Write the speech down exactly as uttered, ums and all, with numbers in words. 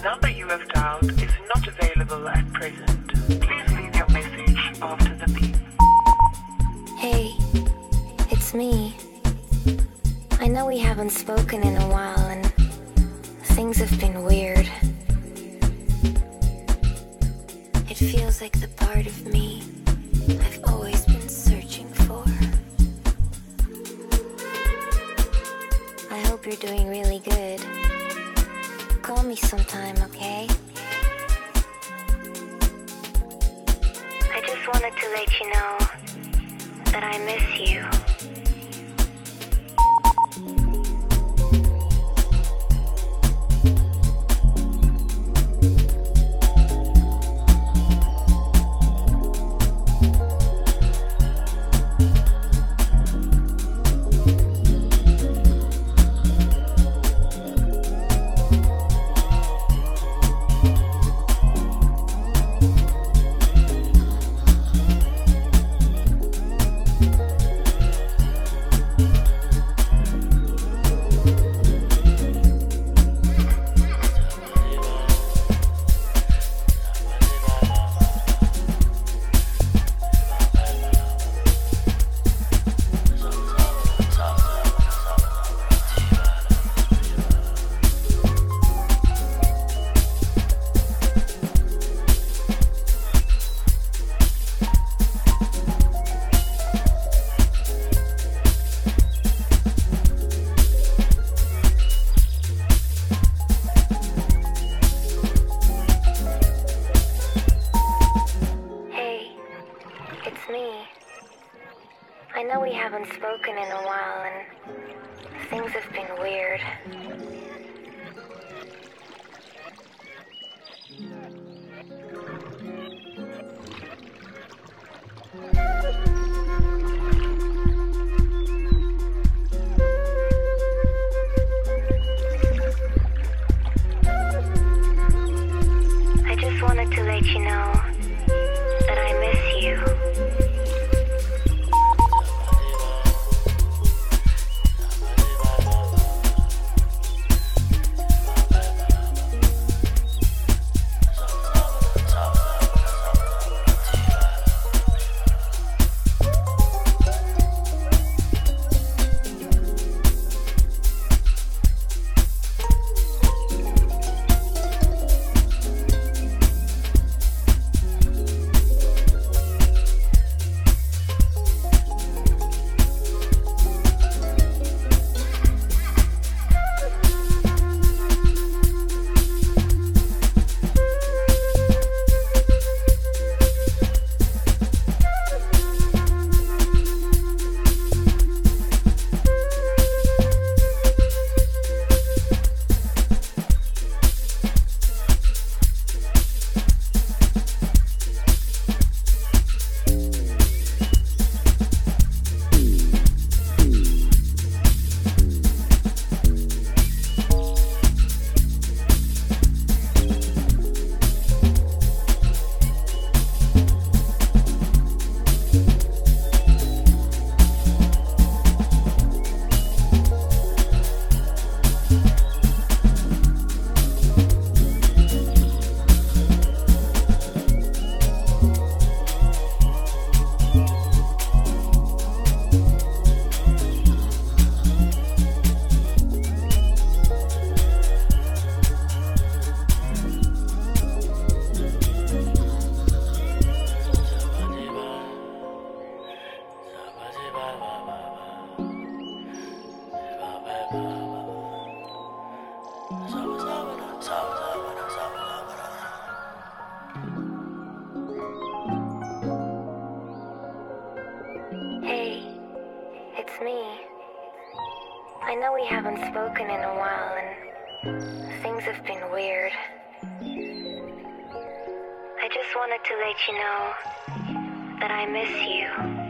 number you have dialed is not available at present. Please leave your message after the beep. Hey, it's me. I know we haven't spoken in a while and things have been weird. It feels like the part of me I've always been searching for. I hope you're doing really good. Call me sometime, okay? I just wanted to let you know that I miss you. I know we haven't spoken in a while and things have been weird. I just wanted to let you know that I miss you. Hey, it's me. I know we haven't spoken in a while and things have been weird. I just wanted to let you know that I miss you.